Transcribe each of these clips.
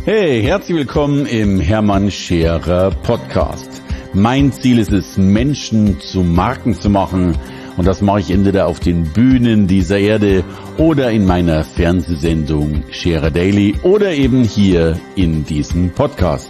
Hey, herzlich willkommen im Hermann Scherer Podcast. Mein Ziel ist es, Menschen zu Marken zu machen. Und das mache ich entweder auf den Bühnen dieser Erde oder in meiner Fernsehsendung Scherer Daily oder eben hier in diesem Podcast.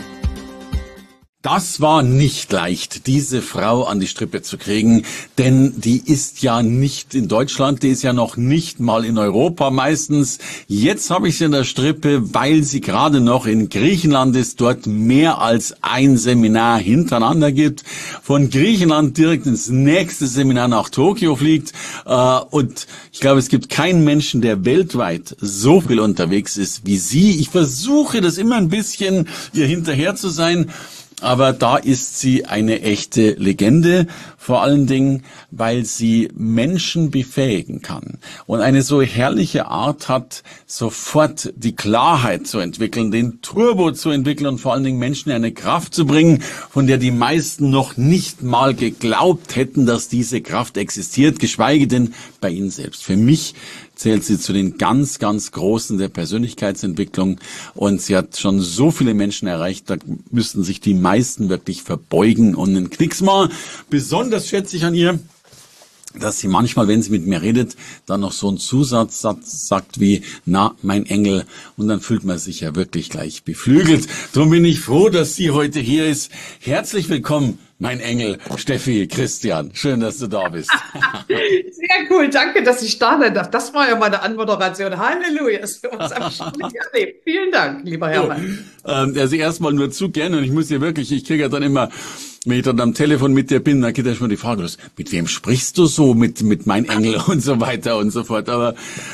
Das war nicht leicht, diese Frau an die Strippe zu kriegen, denn die ist ja nicht in Deutschland, die ist ja noch nicht mal in Europa meistens. Jetzt habe ich sie in der Strippe, weil sie gerade noch in Griechenland ist, dort mehr als ein Seminar hintereinander gibt, von Griechenland direkt ins nächste Seminar nach Tokio fliegt und ich glaube, es gibt keinen Menschen, der weltweit so viel unterwegs ist wie sie. Ich versuche das immer ein bisschen, ihr hinterher zu sein. Aber da ist sie eine echte Legende, vor allen Dingen, weil sie Menschen befähigen kann und eine so herrliche Art hat, sofort die Klarheit zu entwickeln, den Turbo zu entwickeln und vor allen Dingen Menschen eine Kraft zu bringen, von der die meisten noch nicht mal geglaubt hätten, dass diese Kraft existiert, geschweige denn bei ihnen selbst. Für mich zählt sie zu den ganz, ganz Großen der Persönlichkeitsentwicklung und sie hat schon so viele Menschen erreicht, da müssten sich die meisten wirklich verbeugen und einen Knicks machen. Besonders schätze ich an ihr, dass sie manchmal, wenn sie mit mir redet, dann noch so einen Zusatz sagt wie, na, mein Engel, und dann fühlt man sich ja wirklich gleich beflügelt. Darum bin ich froh, dass sie heute hier ist. Herzlich willkommen, mein Engel, Steffi, Christian. Schön, dass du da bist. Sehr cool, danke, dass ich da sein darf. Das war ja meine Anmoderation. Halleluja, das wir uns am Stück erlebt. Vielen Dank, lieber Hermann. Also erstmal nur zu gerne und ich muss dir wirklich, ich kriege ja dann immer, wenn ich dann am Telefon mit dir bin, dann geht ja schon mal die Frage los, mit wem sprichst du so, mit mein Engel und so weiter und so fort. Aber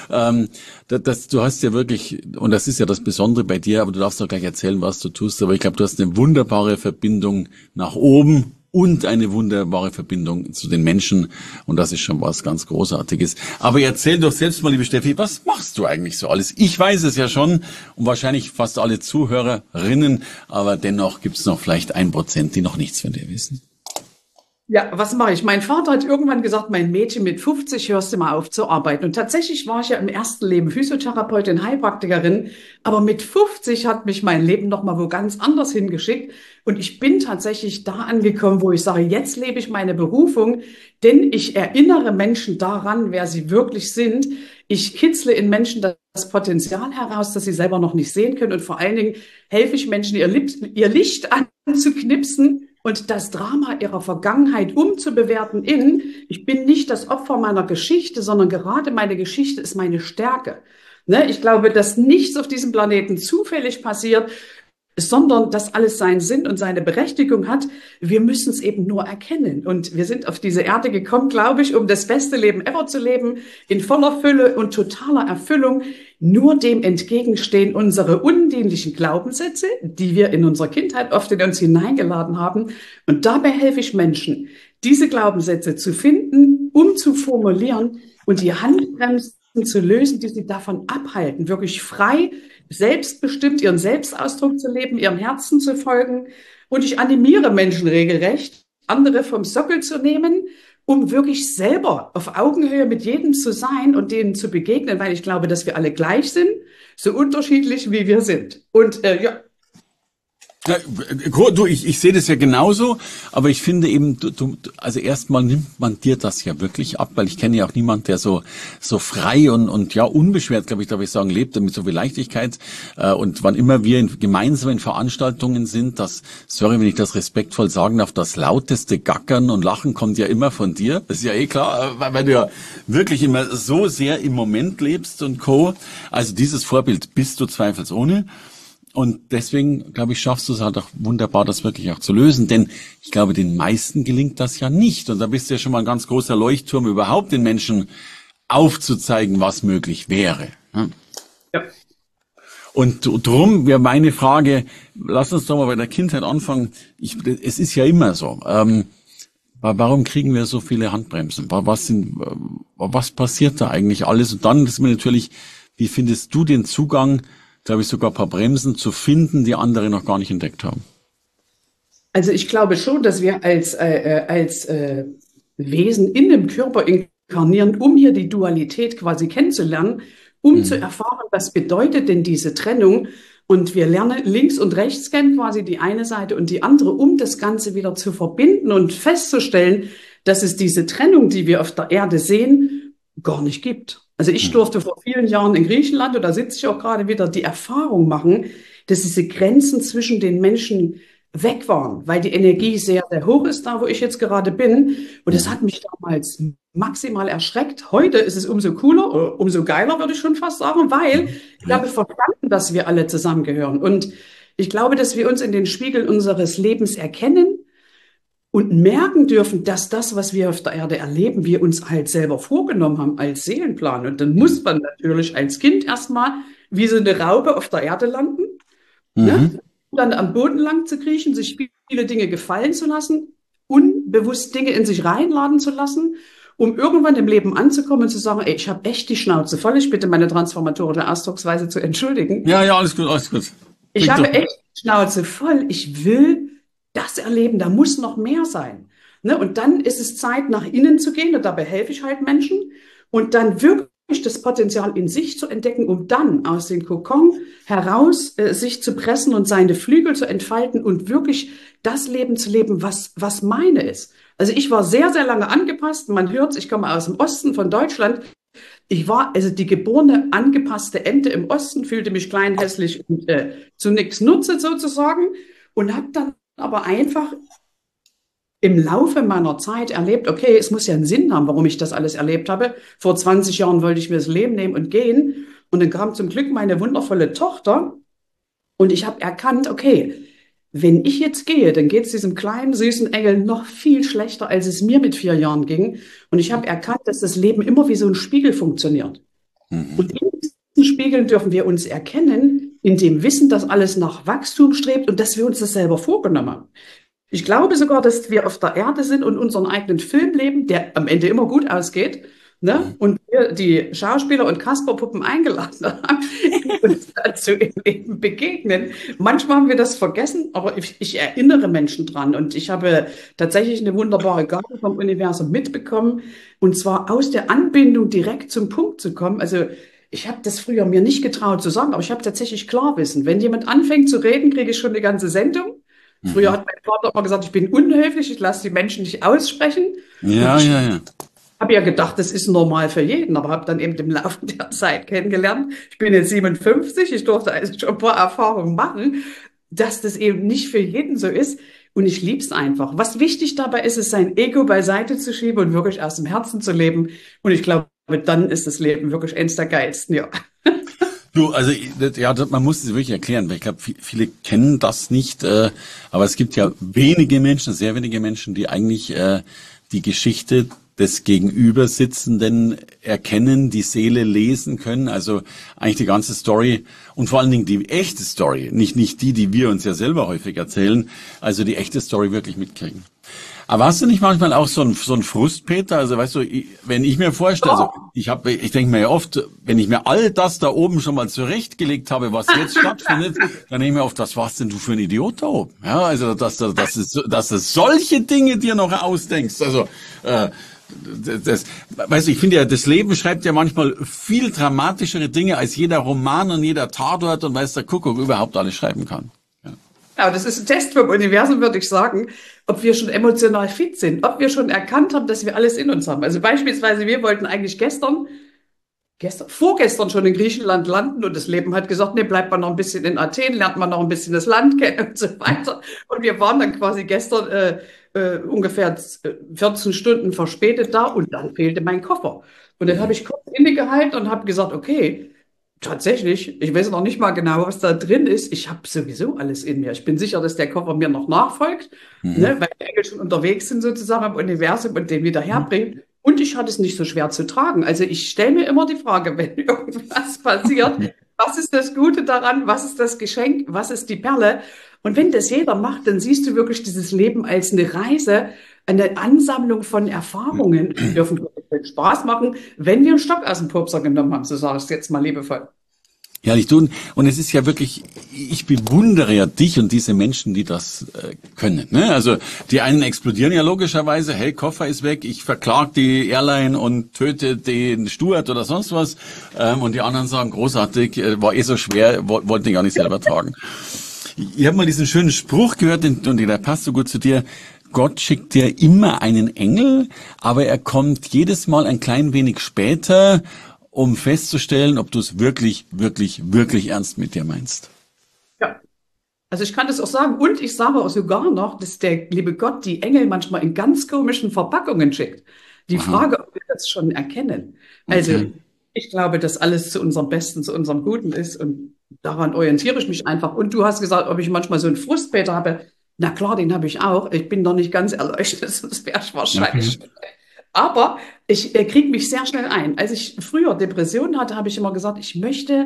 du hast ja wirklich, und das ist ja das Besondere bei dir, aber du darfst auch gleich erzählen, was du tust, aber ich glaube, du hast eine wunderbare Verbindung nach oben und eine wunderbare Verbindung zu den Menschen und das ist schon was ganz Großartiges. Aber erzähl doch selbst mal, liebe Steffi, was machst du eigentlich so alles? Ich weiß es ja schon und wahrscheinlich fast alle Zuhörerinnen, aber dennoch gibt es noch vielleicht 1%, die noch nichts von dir wissen. Ja, was mache ich? Mein Vater hat irgendwann gesagt, mein Mädchen, mit 50 hörst du mal auf zu arbeiten. Und tatsächlich war ich ja im ersten Leben Physiotherapeutin, Heilpraktikerin. Aber mit 50 hat mich mein Leben nochmal wo ganz anders hingeschickt. Und ich bin tatsächlich da angekommen, wo ich sage, jetzt lebe ich meine Berufung, denn ich erinnere Menschen daran, wer sie wirklich sind. Ich kitzle in Menschen das Potenzial heraus, das sie selber noch nicht sehen können. Und vor allen Dingen helfe ich Menschen, ihr Licht anzuknipsen und das Drama ihrer Vergangenheit umzubewerten ich bin nicht das Opfer meiner Geschichte, sondern gerade meine Geschichte ist meine Stärke. Ne? Ich glaube, dass nichts auf diesem Planeten zufällig passiert, sondern dass alles seinen Sinn und seine Berechtigung hat. Wir müssen es eben nur erkennen. Und wir sind auf diese Erde gekommen, glaube ich, um das beste Leben ever zu leben, in voller Fülle und totaler Erfüllung. Nur dem entgegenstehen unsere undienlichen Glaubenssätze, die wir in unserer Kindheit oft in uns hineingeladen haben. Und dabei helfe ich Menschen, diese Glaubenssätze zu finden, umzuformulieren und die Handbremsen zu lösen, die sie davon abhalten, wirklich frei, selbstbestimmt ihren Selbstausdruck zu leben, ihrem Herzen zu folgen. Und ich animiere Menschen regelrecht, andere vom Sockel zu nehmen, um wirklich selber auf Augenhöhe mit jedem zu sein und denen zu begegnen, weil ich glaube, dass wir alle gleich sind, so unterschiedlich wie wir sind. Und ja. Du, ich sehe das ja genauso, aber ich finde eben, also erstmal nimmt man dir das ja wirklich ab, weil ich kenne ja auch niemand, der so frei und ja unbeschwert, glaube ich, darf ich sagen, lebt mit so viel Leichtigkeit. Und wann immer wir gemeinsam in Veranstaltungen sind, sorry, wenn ich das respektvoll sagen darf, das lauteste Gackern und Lachen kommt ja immer von dir. Das ist ja eh klar, weil du ja wirklich immer so sehr im Moment lebst und Co. Also dieses Vorbild bist du zweifelsohne. Und deswegen, glaube ich, schaffst du es halt auch wunderbar, das wirklich auch zu lösen. Denn ich glaube, den meisten gelingt das ja nicht. Und da bist du ja schon mal ein ganz großer Leuchtturm, überhaupt den Menschen aufzuzeigen, was möglich wäre. Ja. Und drum wäre meine Frage, lass uns doch mal bei der Kindheit anfangen. Es ist ja immer so. Warum kriegen wir so viele Handbremsen? Was passiert da eigentlich alles? Und dann ist mir natürlich, wie findest du den Zugang, glaube ich, sogar ein paar Bremsen zu finden, die andere noch gar nicht entdeckt haben? Also ich glaube schon, dass wir als Wesen in dem Körper inkarnieren, um hier die Dualität quasi kennenzulernen, um zu erfahren, was bedeutet denn diese Trennung. Und wir lernen links und rechts kennen, quasi die eine Seite und die andere, um das Ganze wieder zu verbinden und festzustellen, dass es diese Trennung, die wir auf der Erde sehen, gar nicht gibt. Also ich durfte vor vielen Jahren in Griechenland, und da sitze ich auch gerade wieder, die Erfahrung machen, dass diese Grenzen zwischen den Menschen weg waren, weil die Energie sehr, sehr hoch ist, da wo ich jetzt gerade bin. Und das hat mich damals maximal erschreckt. Heute ist es umso cooler, oder umso geiler, würde ich schon fast sagen, weil ich habe verstanden, dass wir alle zusammengehören. Und ich glaube, dass wir uns in den Spiegel unseres Lebens erkennen und merken dürfen, dass das, was wir auf der Erde erleben, wir uns halt selber vorgenommen haben als Seelenplan. Und dann muss man natürlich als Kind erstmal wie so eine Raupe auf der Erde landen, ne? Dann am Boden lang zu kriechen, sich viele Dinge gefallen zu lassen, unbewusst Dinge in sich reinladen zu lassen, um irgendwann im Leben anzukommen und zu sagen, ey, ich habe echt die Schnauze voll, ich bitte meine transformatorische Ausdrucksweise zu entschuldigen. Ja, ja, alles gut, alles gut. Ich habe echt die Schnauze voll, ich will das erleben, da muss noch mehr sein. Ne? Und dann ist es Zeit, nach innen zu gehen, und dabei helfe ich halt Menschen, und dann wirklich das Potenzial in sich zu entdecken, um dann aus dem Kokon heraus sich zu pressen und seine Flügel zu entfalten und wirklich das Leben zu leben, was meine ist. Also ich war sehr, sehr lange angepasst. Man hört, ich komme aus dem Osten von Deutschland. Ich war also die geborene, angepasste Ente im Osten, fühlte mich klein, hässlich und zu nichts nutze sozusagen, und habe dann aber einfach im Laufe meiner Zeit erlebt, okay, es muss ja einen Sinn haben, warum ich das alles erlebt habe. Vor 20 Jahren wollte ich mir das Leben nehmen und gehen. Und dann kam zum Glück meine wundervolle Tochter. Und ich habe erkannt, okay, wenn ich jetzt gehe, dann geht es diesem kleinen, süßen Engel noch viel schlechter, als es mir mit 4 Jahren ging. Und ich habe erkannt, dass das Leben immer wie so ein Spiegel funktioniert. Und in diesen Spiegeln dürfen wir uns erkennen, in dem Wissen, dass alles nach Wachstum strebt und dass wir uns das selber vorgenommen haben. Ich glaube sogar, dass wir auf der Erde sind und unseren eigenen Film leben, der am Ende immer gut ausgeht, ne? Und wir die Schauspieler und Kasperpuppen eingeladen haben, die uns dazu im Leben begegnen. Manchmal haben wir das vergessen, aber ich erinnere Menschen dran. Und ich habe tatsächlich eine wunderbare Gabe vom Universum mitbekommen, und zwar aus der Anbindung direkt zum Punkt zu kommen. Also ich habe das früher mir nicht getraut zu sagen, aber ich habe tatsächlich Klarwissen. Wenn jemand anfängt zu reden, kriege ich schon eine ganze Sendung. Früher hat mein Vater immer gesagt, ich bin unhöflich, ich lasse die Menschen nicht aussprechen. Ja, ja, ja. Habe ja gedacht, das ist normal für jeden, aber habe dann eben im Laufe der Zeit kennengelernt. Ich bin jetzt 57, ich durfte also schon ein paar Erfahrungen machen, dass das eben nicht für jeden so ist. Und ich liebe es einfach. Was wichtig dabei ist, ist sein Ego beiseite zu schieben und wirklich aus dem Herzen zu leben. Und ich glaube, dann ist das Leben wirklich eins der geilsten, ja. Du, also ja, man muss es wirklich erklären, weil ich glaube, viele kennen das nicht, aber es gibt ja wenige Menschen, sehr wenige Menschen, die eigentlich die Geschichte des Gegenübersitzenden erkennen, die Seele lesen können, also eigentlich die ganze Story und vor allen Dingen die echte Story, nicht die wir uns ja selber häufig erzählen, also die echte Story wirklich mitkriegen. Aber hast du nicht manchmal auch so ein Frust, Peter? Also weißt du, wenn ich mir vorstelle, also ich denke mir ja oft, wenn ich mir all das da oben schon mal zurechtgelegt habe, was jetzt stattfindet, dann denke ich mir oft, was warst denn du für ein Idiot da oben? Ja, also dass du solche Dinge dir noch ausdenkst. Also weißt du, ich finde ja, das Leben schreibt ja manchmal viel dramatischere Dinge, als jeder Roman und jeder Tatort und weiß der Kuckuck überhaupt alles schreiben kann. Ja, das ist ein Test vom Universum, würde ich sagen, ob wir schon emotional fit sind, ob wir schon erkannt haben, dass wir alles in uns haben. Also beispielsweise, wir wollten eigentlich vorgestern schon in Griechenland landen, und das Leben hat gesagt, nee, bleibt man noch ein bisschen in Athen, lernt man noch ein bisschen das Land kennen und so weiter. Und wir waren dann quasi gestern ungefähr 14 Stunden verspätet da, und dann fehlte mein Koffer. Und dann habe ich kurz innegehalten und habe gesagt, okay, tatsächlich, ich weiß noch nicht mal genau, was da drin ist. Ich habe sowieso alles in mir. Ich bin sicher, dass der Koffer mir noch nachfolgt, ne, weil die Engel schon unterwegs sind sozusagen im Universum und den wieder herbringen. Und ich hatte es nicht so schwer zu tragen. Also ich stelle mir immer die Frage, wenn irgendwas passiert, was ist das Gute daran? Was ist das Geschenk? Was ist die Perle? Und wenn das jeder macht, dann siehst du wirklich dieses Leben als eine Reise, eine Ansammlung von Erfahrungen. Die dürfen wirklich Spaß machen, wenn wir einen Stock aus dem Pupser genommen haben, so sage ich es jetzt mal liebevoll. Herrlich tun. Und es ist ja wirklich, ich bewundere ja dich und diese Menschen, die das können. Ne? Also die einen explodieren ja logischerweise, hey, Koffer ist weg, ich verklag die Airline und töte den Steward oder sonst was. Und die anderen sagen, großartig, war so schwer, wollten die gar nicht selber tragen. Ich habe mal diesen schönen Spruch gehört und der passt so gut zu dir. Gott schickt dir immer einen Engel, aber er kommt jedes Mal ein klein wenig später, um festzustellen, ob du es wirklich, wirklich, wirklich ernst mit dir meinst. Ja. Also ich kann das auch sagen. Und ich sage auch sogar noch, dass der liebe Gott die Engel manchmal in ganz komischen Verpackungen schickt. Die Aha, Frage, ob wir das schon erkennen. Also okay. ich glaube, dass alles zu unserem Besten, zu unserem Guten ist. Und daran orientiere ich mich einfach. Und du hast gesagt, ob ich manchmal so einen Frustpeter habe. Na klar, den habe ich auch. Ich bin noch nicht ganz erleuchtet, sonst wäre ich Okay. wahrscheinlich. Aber ich kriege mich sehr schnell ein. Als ich früher Depressionen hatte, habe ich immer gesagt, ich möchte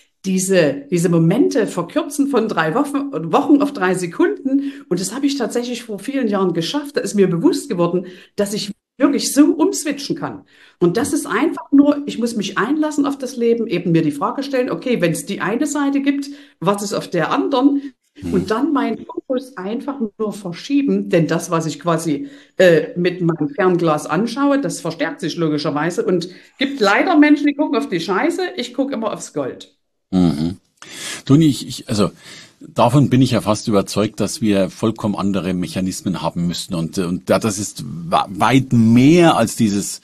diese Momente verkürzen von 3 Wochen auf 3 Sekunden. Und das habe ich tatsächlich vor vielen Jahren geschafft. Da ist mir bewusst geworden, dass ich wirklich so umswitchen kann. Und das ist einfach nur, ich muss mich einlassen auf das Leben, eben mir die Frage stellen, okay, wenn es die eine Seite gibt, was ist auf der anderen? Hm. Und dann meinen Fokus einfach nur verschieben, denn das, was ich quasi mit meinem Fernglas anschaue, das verstärkt sich logischerweise und gibt leider Menschen, die gucken auf die Scheiße, ich gucke immer aufs Gold. Mhm. Toni, also davon bin ich ja fast überzeugt, dass wir vollkommen andere Mechanismen haben müssten. Und ja, das ist weit mehr als dieses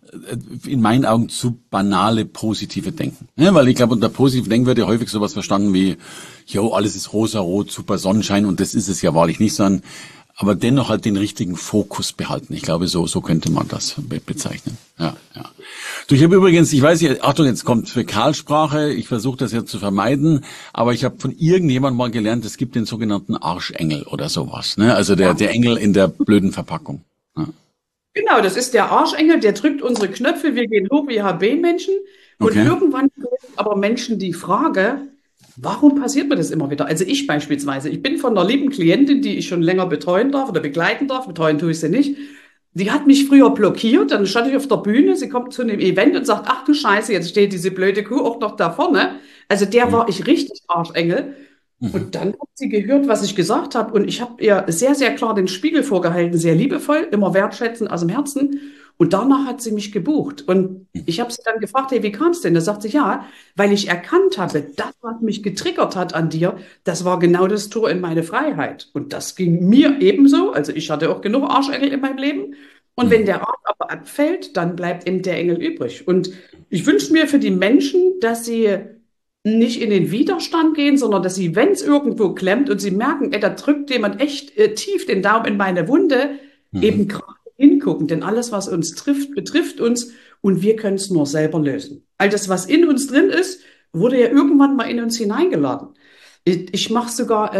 in meinen Augen zu banale positive Denken. Ja, weil ich glaube, unter positiv Denken wird ja häufig sowas verstanden wie, jo, alles ist rosa-rot, super Sonnenschein und das ist es ja wahrlich nicht, sondern aber dennoch halt den richtigen Fokus behalten. Ich glaube, so könnte man das bezeichnen. Ja, ja. Du, ich habe übrigens, ich weiß nicht, Achtung, jetzt kommt Fäkalsprache, ich versuche das jetzt zu vermeiden, aber ich habe von irgendjemandem mal gelernt, es gibt den sogenannten Arschengel oder sowas. Ne? Also Ja. der Engel in der blöden Verpackung. Ja. Genau, das ist der Arschengel, der drückt unsere Knöpfe, wir gehen hoch wie HB-Menschen und Okay. irgendwann stellen aber Menschen die Frage, warum passiert mir das immer wieder? Also ich beispielsweise, ich bin von einer lieben Klientin, die ich schon länger betreuen darf oder begleiten darf, betreuen tue ich sie nicht, die hat mich früher blockiert, dann stand ich auf der Bühne, sie kommt zu einem Event und sagt, ach du Scheiße, jetzt steht diese blöde Kuh auch noch da vorne. Also der Mhm. war ich richtig Arschengel. Mhm. Und dann hat sie gehört, was ich gesagt habe. Und ich habe ihr sehr, sehr klar den Spiegel vorgehalten, sehr liebevoll, immer wertschätzend aus dem Herzen. Und danach hat sie mich gebucht. Und ich habe sie dann gefragt, hey, wie kam es denn? Da sagt sie, ja, weil ich erkannt habe, das, was mich getriggert hat an dir, das war genau das Tor in meine Freiheit. Und das ging mir ebenso. Also ich hatte auch genug Arschengel in meinem Leben. Und wenn Mhm. der Arsch aber abfällt, dann bleibt eben der Engel übrig. Und ich wünsche mir für die Menschen, dass sie nicht in den Widerstand gehen, sondern dass sie, wenn es irgendwo klemmt und sie merken, ey, da drückt jemand echt tief den Daumen in meine Wunde, Mhm. eben gerade hingucken. Denn alles, was uns trifft, betrifft uns und wir können es nur selber lösen. All das, was in uns drin ist, wurde ja irgendwann mal in uns hineingeladen. Ich mache sogar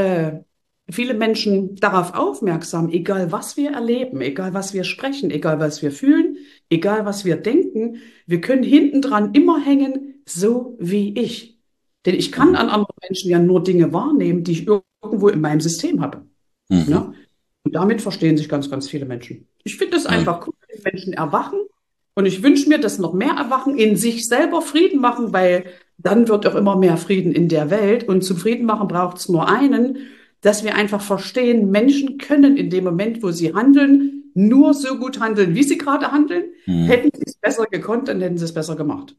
viele Menschen darauf aufmerksam, egal was wir erleben, egal was wir sprechen, egal was wir fühlen, egal was wir denken, wir können hinten dran immer hängen, so wie ich. Denn ich kann Mhm. an anderen Menschen ja nur Dinge wahrnehmen, die ich irgendwo in meinem System habe. Mhm. Ne? Und damit verstehen sich ganz, ganz viele Menschen. Ich finde es Ja. einfach cool, wenn Menschen erwachen. Und ich wünsche mir, dass noch mehr erwachen, in sich selber Frieden machen, weil dann wird auch immer mehr Frieden in der Welt. Und zum Frieden machen braucht es nur einen, dass wir einfach verstehen, Menschen können in dem Moment, wo sie handeln, nur so gut handeln, wie sie gerade handeln. Mhm. Hätten sie es besser gekonnt, dann hätten sie es besser gemacht.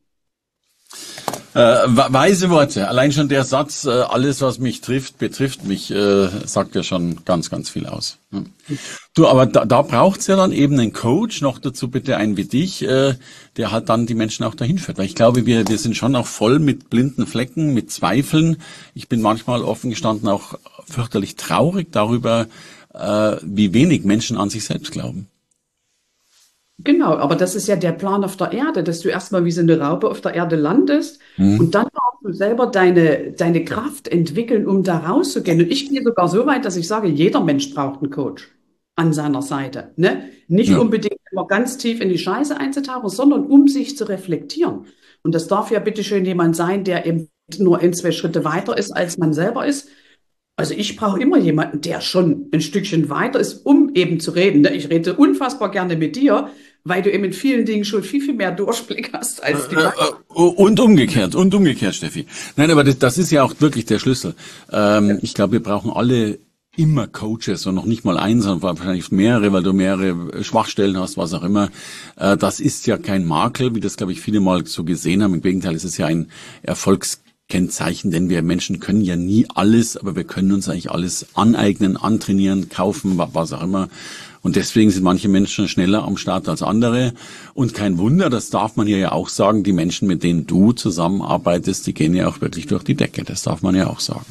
Weise Worte. Allein schon der Satz, alles was mich trifft, betrifft mich, sagt ja schon ganz, ganz viel aus. Ja. Du, aber da braucht's ja dann eben einen Coach, noch dazu bitte einen wie dich, der halt dann die Menschen auch dahin führt. Weil ich glaube, wir sind schon auch voll mit blinden Flecken, mit Zweifeln. Ich bin manchmal offen gestanden auch fürchterlich traurig darüber, wie wenig Menschen an sich selbst glauben. Genau, aber das ist ja der Plan auf der Erde, dass du erstmal wie so eine Raupe auf der Erde landest Mhm. und dann darfst du selber deine Kraft entwickeln, um da rauszugehen. Und ich gehe sogar so weit, dass ich sage, jeder Mensch braucht einen Coach an seiner Seite. Ne? Nicht Ja. unbedingt immer ganz tief in die Scheiße einzutauchen, sondern um sich zu reflektieren. Und das darf ja bitteschön jemand sein, der eben nur 1, 2 Schritte weiter ist, als man selber ist. Also ich brauche immer jemanden, der schon ein Stückchen weiter ist, um eben zu reden. Ne? Ich rede unfassbar gerne mit dir, weil du eben in vielen Dingen schon viel, viel mehr Durchblick hast als die meisten. Und umgekehrt, Steffi. Nein, aber das ist ja auch wirklich der Schlüssel. Ich glaube, wir brauchen alle immer Coaches und noch nicht mal einen, sondern wahrscheinlich mehrere, weil du mehrere Schwachstellen hast, was auch immer. Das ist ja kein Makel, wie das, glaube ich, viele mal so gesehen haben. Im Gegenteil, es ist ja ein Erfolgskennzeichen, denn wir Menschen können ja nie alles, aber wir können uns eigentlich alles aneignen, antrainieren, kaufen, was auch immer. Und deswegen sind manche Menschen schneller am Start als andere. Und kein Wunder, das darf man hier ja auch sagen, die Menschen, mit denen du zusammenarbeitest, die gehen ja auch wirklich durch die Decke. Das darf man ja auch sagen.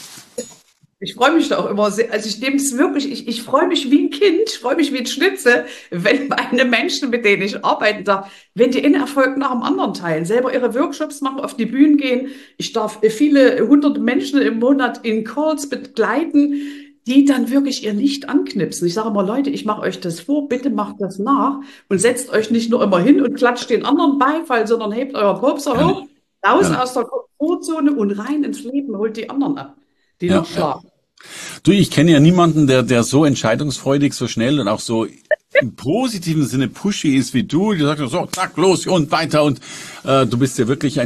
Ich freue mich da auch immer sehr. Also ich nehme es wirklich, ich freue mich wie ein Kind, ich freue mich wie ein Schnitzel, wenn meine Menschen, mit denen ich arbeiten darf, wenn die einen Erfolg nach dem anderen teilen, selber ihre Workshops machen, auf die Bühnen gehen. Ich darf viele hunderte Menschen im Monat in Calls begleiten, die dann wirklich ihr Licht anknipsen. Ich sage immer, Leute, ich mache euch das vor, bitte macht das nach und setzt euch nicht nur immer hin und klatscht den anderen Beifall, sondern hebt euer Popser Gerne. hoch, raus Gerne. aus der Komfortzone und rein ins Leben, holt die anderen ab, die Ja, noch ja. schlafen. Du, ich kenne ja niemanden, der so entscheidungsfreudig, so schnell und auch so im positiven Sinne pushy ist wie du. Die sagt so, zack, los und weiter. Und du bist ja wirklich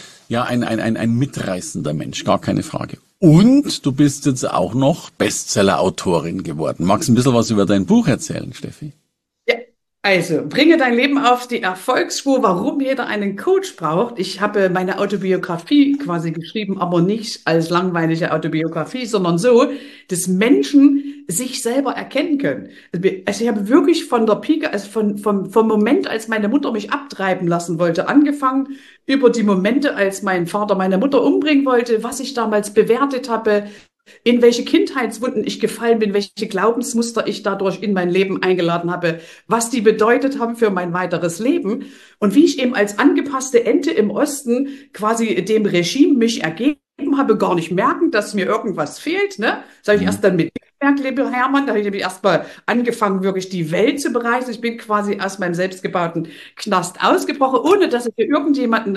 ein mitreißender Mensch, gar keine Frage. Und du bist jetzt auch noch Bestseller-Autorin geworden. Magst du ein bisschen was über dein Buch erzählen, Steffi? Ja, also bringe dein Leben auf die Erfolgsspur, warum jeder einen Coach braucht. Ich habe meine Autobiografie quasi geschrieben, aber nicht als langweilige Autobiografie, sondern so, dass Menschen sich selber erkennen können. Also ich habe wirklich von der Pike, also vom Moment, als meine Mutter mich abtreiben lassen wollte, angefangen, über die Momente, als mein Vater meine Mutter umbringen wollte, was ich damals bewertet habe, in welche Kindheitswunden ich gefallen bin, welche Glaubensmuster ich dadurch in mein Leben eingeladen habe, was die bedeutet haben für mein weiteres Leben und wie ich eben als angepasste Ente im Osten quasi dem Regime mich ergeben habe, gar nicht merken, dass mir irgendwas fehlt. Ne? Das habe ich erst dann mit gemerkt, lieber Hermann, da habe ich erst mal angefangen, wirklich die Welt zu bereisen. Ich bin quasi aus meinem selbstgebauten Knast ausgebrochen, ohne dass ich hier irgendjemanden,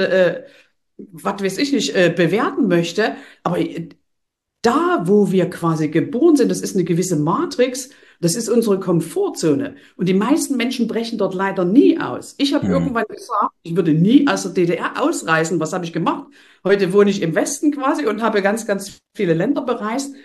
was weiß ich nicht, bewerten möchte. Aber da, wo wir quasi geboren sind, das ist eine gewisse Matrix, das ist unsere Komfortzone. Und die meisten Menschen brechen dort leider nie aus. Ich habe Hm. irgendwann gesagt, ich würde nie aus der DDR ausreisen. Was habe ich gemacht? Heute wohne ich im Westen quasi und habe ganz, ganz viele Länder bereist.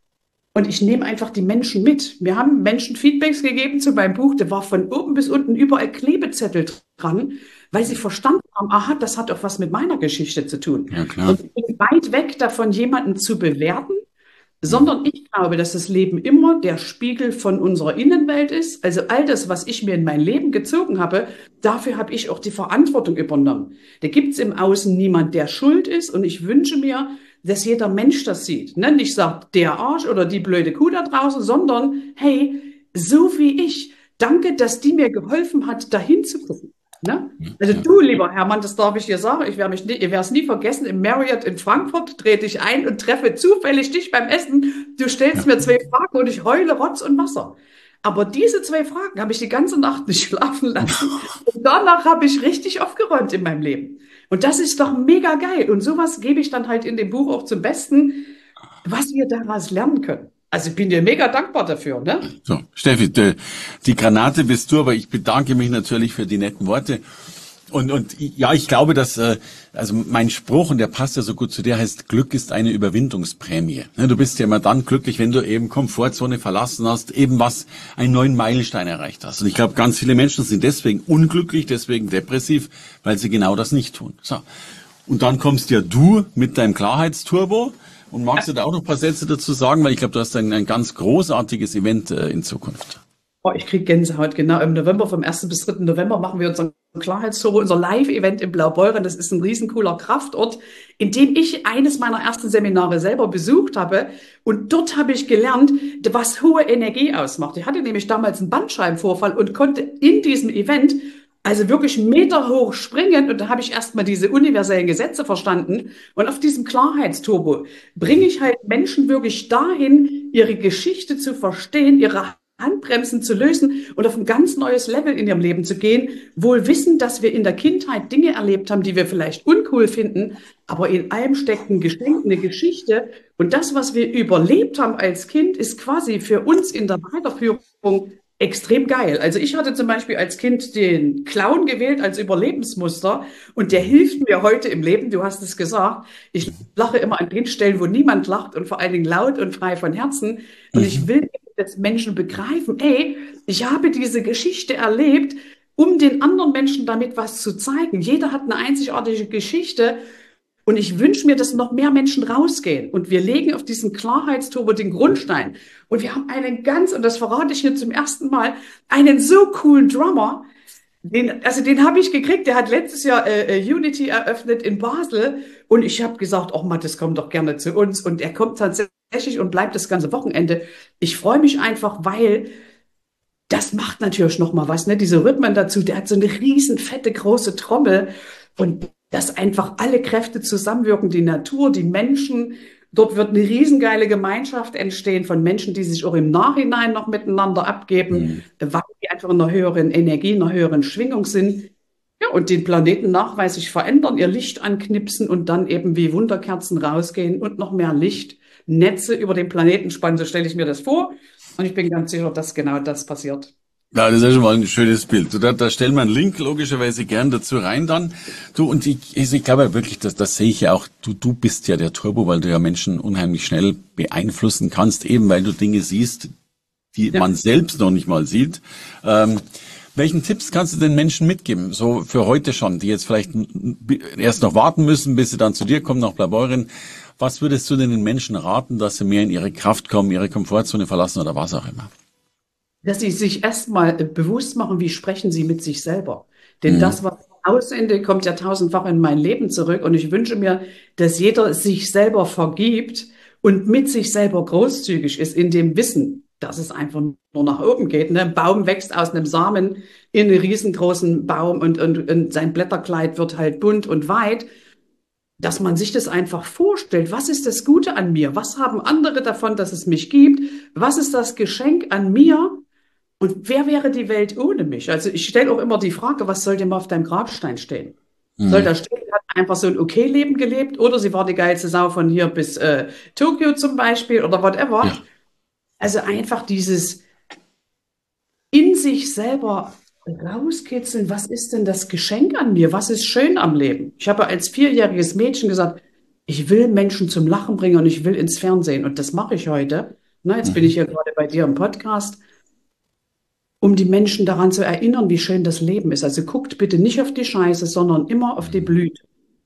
Und ich nehme einfach die Menschen mit. Mir haben Menschen Feedbacks gegeben zu meinem Buch. Da war von oben bis unten überall Klebezettel dran, weil sie verstanden haben, aha, das hat auch was mit meiner Geschichte zu tun. Ja, klar. Und ich bin weit weg davon, jemanden zu bewerten, Hm. sondern ich glaube, dass das Leben immer der Spiegel von unserer Innenwelt ist. Also all das, was ich mir in mein Leben gezogen habe, dafür habe ich auch die Verantwortung übernommen. Da gibt es im Außen niemand, der schuld ist. Und ich wünsche mir, dass jeder Mensch das sieht. Ne? Nicht sagt, der Arsch oder die blöde Kuh da draußen, sondern, hey, so wie ich. Danke, dass die mir geholfen hat, dahin zu gucken. Ne? Also Ja. du, lieber Hermann, das darf ich dir sagen, ich werde es nie vergessen, im Marriott in Frankfurt trete ich ein und treffe zufällig dich beim Essen. Du stellst Ja. mir 2 Fragen und ich heule Rotz und Wasser. Aber diese 2 Fragen habe ich die ganze Nacht nicht schlafen lassen. Und danach habe ich richtig aufgeräumt in meinem Leben. Und das ist doch mega geil. Und sowas gebe ich dann halt in dem Buch auch zum Besten, was wir daraus lernen können. Also ich bin dir mega dankbar dafür, ne? So, Steffi, die Granate bist du, aber ich bedanke mich natürlich für die netten Worte. Und ja, ich glaube, dass also mein Spruch, und der passt ja so gut zu dir, heißt, Glück ist eine Überwindungsprämie. Ne, du bist ja immer dann glücklich, wenn du eben Komfortzone verlassen hast, eben einen neuen Meilenstein erreicht hast. Und ich glaube, ganz viele Menschen sind deswegen unglücklich, deswegen depressiv, weil sie genau das nicht tun. So. Und dann kommst ja du mit deinem Klarheitsturbo. Und magst du da auch noch ein paar Sätze dazu sagen? Weil ich glaube, du hast ein ganz großartiges Event in Zukunft. Oh, ich kriege Gänsehaut, genau. Im November, vom 1. bis 3. November machen wir unser Klarheitsturbo, unser Live-Event in Blaubeuren. Das ist ein riesencooler Kraftort, in dem ich eines meiner ersten Seminare selber besucht habe. Und dort habe ich gelernt, was hohe Energie ausmacht. Ich hatte nämlich damals einen Bandscheibenvorfall und konnte in diesem Event also wirklich Meter hoch springen. Und da habe ich erstmal diese universellen Gesetze verstanden. Und auf diesem Klarheitsturbo bringe ich halt Menschen wirklich dahin, ihre Geschichte zu verstehen, ihre Handbremsen zu lösen und auf ein ganz neues Level in ihrem Leben zu gehen, wohl wissend, dass wir in der Kindheit Dinge erlebt haben, die wir vielleicht uncool finden, aber in allem steckt ein Geschenk, eine Geschichte. Und das, was wir überlebt haben als Kind, ist quasi für uns in der Weiterführung extrem geil. Also ich hatte zum Beispiel als Kind den Clown gewählt als Überlebensmuster und der hilft mir heute im Leben. Du hast es gesagt. Ich lache immer an den Stellen, wo niemand lacht und vor allen Dingen laut und frei von Herzen. Und ich will, dass Menschen begreifen, ey, ich habe diese Geschichte erlebt, um den anderen Menschen damit was zu zeigen. Jeder hat eine einzigartige Geschichte. Und ich wünsche mir, dass noch mehr Menschen rausgehen. Und wir legen auf diesen Klarheitsturbo den Grundstein. Und wir haben und das verrate ich hier zum ersten Mal, einen so coolen Drummer. Den habe ich gekriegt. Der hat letztes Jahr Unity eröffnet in Basel. Und ich habe gesagt, oh Mathis, komm doch gerne zu uns. Und er kommt tatsächlich und bleibt das ganze Wochenende. Ich freue mich einfach, weil das macht natürlich noch mal was, ne? Diese Rhythmen dazu. Der hat so eine riesen, fette, große Trommel. Und dass einfach alle Kräfte zusammenwirken, die Natur, die Menschen. Dort wird eine riesengeile Gemeinschaft entstehen von Menschen, die sich auch im Nachhinein noch miteinander abgeben, weil die einfach in einer höheren Energie, in einer höheren Schwingung sind. Ja, und den Planeten nachweislich verändern, ihr Licht anknipsen und dann eben wie Wunderkerzen rausgehen und noch mehr Lichtnetze über den Planeten spannen. So stelle ich mir das vor. Und ich bin ganz sicher, dass genau das passiert. Ja, das ist ja schon mal ein schönes Bild. Da stellen wir einen Link logischerweise gern dazu rein dann. Und ich glaube wirklich, das sehe ich ja auch, du bist ja der Turbo, weil du ja Menschen unheimlich schnell beeinflussen kannst, eben weil du Dinge siehst, die man selbst noch nicht mal sieht. Welchen Tipps kannst du den Menschen mitgeben, so für heute schon, die jetzt vielleicht erst noch warten müssen, bis sie dann zu dir kommen, nach Blaubeuren? Was würdest du denn den Menschen raten, dass sie mehr in ihre Kraft kommen, ihre Komfortzone verlassen oder was auch immer? Dass sie sich erstmal bewusst machen, wie sprechen sie mit sich selber. Denn das, was aussende, kommt ja tausendfach in mein Leben zurück. Und ich wünsche mir, dass jeder sich selber vergibt und mit sich selber großzügig ist, in dem Wissen, dass es einfach nur nach oben geht. Ne? Ein Baum wächst aus einem Samen in einen riesengroßen Baum und sein Blätterkleid wird halt bunt und weit. Dass man sich das einfach vorstellt. Was ist das Gute an mir? Was haben andere davon, dass es mich gibt? Was ist das Geschenk an mir? Und wer wäre die Welt ohne mich? Also ich stelle auch immer die Frage, was soll denn mal auf deinem Grabstein stehen? Soll da stehen, hat einfach so ein Okay-Leben gelebt oder sie war die geilste Sau von hier bis Tokio zum Beispiel oder whatever. Ja. Also einfach dieses in sich selber rauskitzeln, was ist denn das Geschenk an mir? Was ist schön am Leben? Ich habe als 4-jähriges Mädchen gesagt, ich will Menschen zum Lachen bringen und ich will ins Fernsehen. Und das mache ich heute. Na, jetzt bin ich hier gerade bei dir im Podcast, um die Menschen daran zu erinnern, wie schön das Leben ist. Also guckt bitte nicht auf die Scheiße, sondern immer auf die Blüte.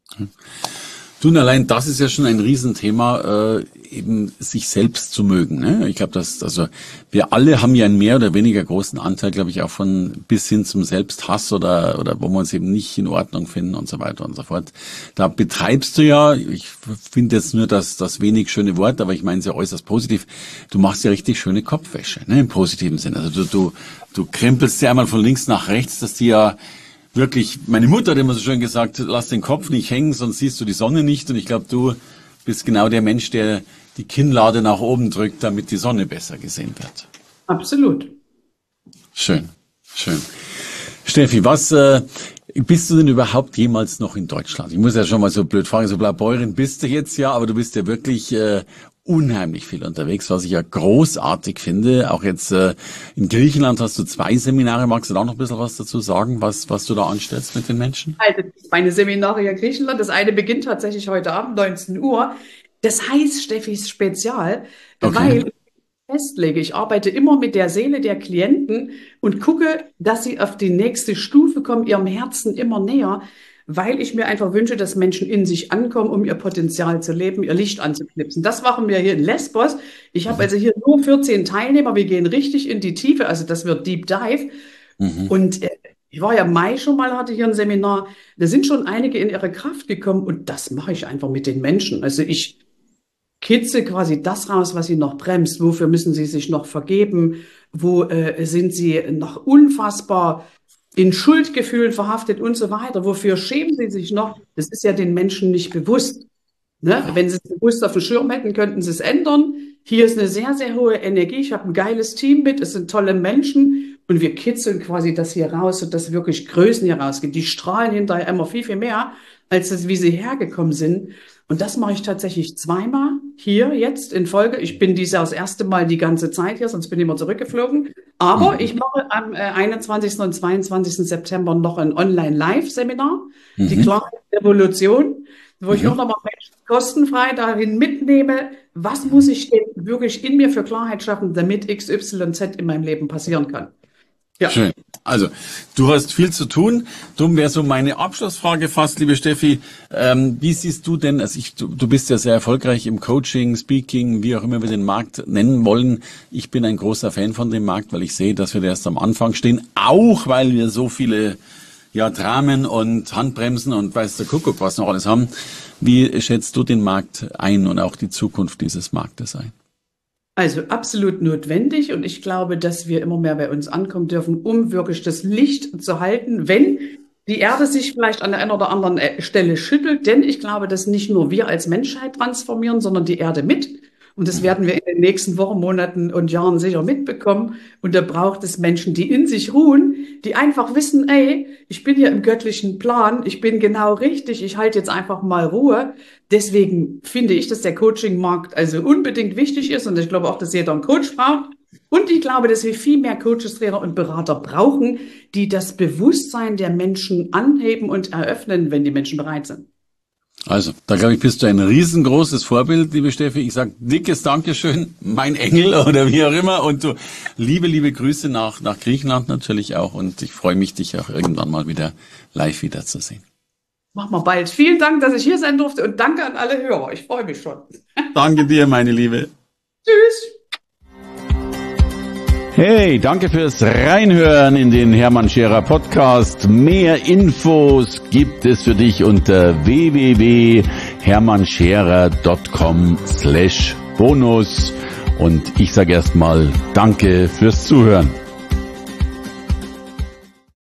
Du, und allein das ist ja schon ein Riesenthema, eben sich selbst zu mögen. Ne? Ich glaube, also wir alle haben ja einen mehr oder weniger großen Anteil, glaube ich, auch von bis hin zum Selbsthass oder wo wir uns eben nicht in Ordnung finden und so weiter und so fort. Da betreibst du ja, ich finde jetzt nur das wenig schöne Wort, aber ich meine es ja äußerst positiv, du machst ja richtig schöne Kopfwäsche, ne, im positiven Sinne. Also du krempelst ja einmal von links nach rechts, dass die ja wirklich, meine Mutter hat immer so schön gesagt, lass den Kopf nicht hängen, sonst siehst du die Sonne nicht. Und ich glaube, du bist genau der Mensch, der die Kinnlade nach oben drückt, damit die Sonne besser gesehen wird. Absolut. Schön, schön. Steffi, was bist du denn überhaupt jemals noch in Deutschland? Ich muss ja schon mal so blöd fragen, so Blaubeuren bist du jetzt ja, aber du bist ja wirklich unheimlich viel unterwegs, was ich ja großartig finde. Auch jetzt in Griechenland hast du 2 Seminare. Magst du da noch ein bisschen was dazu sagen, was du da anstellst mit den Menschen? Also meine Seminare in Griechenland, das eine beginnt tatsächlich heute Abend, 19 Uhr. Das heißt Steffis Spezial, weil ich festlege, ich arbeite immer mit der Seele der Klienten und gucke, dass sie auf die nächste Stufe kommen, ihrem Herzen immer näher, weil ich mir einfach wünsche, dass Menschen in sich ankommen, um ihr Potenzial zu leben, ihr Licht anzuknipsen. Das machen wir hier in Lesbos. Ich habe also hier nur 14 Teilnehmer. Wir gehen richtig in die Tiefe. Also das wird Deep Dive. Und ich war ja im Mai schon mal, hatte hier ein Seminar. Da sind schon einige in ihre Kraft gekommen. Und das mache ich einfach mit den Menschen. Also ich kitzel quasi das raus, was sie noch bremst. Wofür müssen sie sich noch vergeben? Wo sind sie noch unfassbar in Schuldgefühlen verhaftet und so weiter. Wofür schämen sie sich noch? Das ist ja den Menschen nicht bewusst. Ne? Wenn sie es bewusst auf dem Schirm hätten, könnten sie es ändern. Hier ist eine sehr, sehr hohe Energie. Ich habe ein geiles Team mit. Es sind tolle Menschen. Und wir kitzeln quasi das hier raus, sodass wirklich Größen hier rausgehen. Die strahlen hinterher immer viel, viel mehr, als das, wie sie hergekommen sind. Und das mache ich tatsächlich zweimal hier jetzt in Folge. Ich bin dieses Jahr das erste Mal die ganze Zeit hier, sonst bin ich immer zurückgeflogen. Aber ich mache am 21. und 22. September noch ein Online-Live-Seminar, die Klarheit-Revolution, wo ich auch nochmal Menschen kostenfrei darin mitnehme, was muss ich denn wirklich in mir für Klarheit schaffen, damit X, Y, Z in meinem Leben passieren kann. Ja. Schön. Also, du hast viel zu tun. Darum wäre so meine Abschlussfrage fast, liebe Steffi. Wie siehst du denn, also du bist ja sehr erfolgreich im Coaching, Speaking, wie auch immer wir den Markt nennen wollen. Ich bin ein großer Fan von dem Markt, weil ich sehe, dass wir erst am Anfang stehen, auch weil wir so viele Dramen und Handbremsen und weiß der Kuckuck was noch alles haben. Wie schätzt du den Markt ein und auch die Zukunft dieses Marktes ein? Also absolut notwendig und ich glaube, dass wir immer mehr bei uns ankommen dürfen, um wirklich das Licht zu halten, wenn die Erde sich vielleicht an der einen oder anderen Stelle schüttelt, denn ich glaube, dass nicht nur wir als Menschheit transformieren, sondern die Erde mit. Und das werden wir in den nächsten Wochen, Monaten und Jahren sicher mitbekommen. Und da braucht es Menschen, die in sich ruhen, die einfach wissen, ey, ich bin hier im göttlichen Plan, ich bin genau richtig, ich halte jetzt einfach mal Ruhe. Deswegen finde ich, dass der Coaching-Markt also unbedingt wichtig ist und ich glaube auch, dass jeder einen Coach braucht. Und ich glaube, dass wir viel mehr Coaches, Trainer und Berater brauchen, die das Bewusstsein der Menschen anheben und eröffnen, wenn die Menschen bereit sind. Also, da glaube ich, bist du ein riesengroßes Vorbild, liebe Steffi. Ich sage dickes Dankeschön, mein Engel oder wie auch immer. Und du, liebe Grüße nach Griechenland natürlich auch. Und ich freue mich, dich auch irgendwann mal wieder live wiederzusehen. Machen wir bald. Vielen Dank, dass ich hier sein durfte und danke an alle Hörer. Ich freue mich schon. Danke dir, meine Liebe. Tschüss. Hey, danke fürs Reinhören in den Hermann Scherer Podcast. Mehr Infos gibt es für dich unter www.hermannscherer.com/bonus. Und ich sage erstmal Danke fürs Zuhören.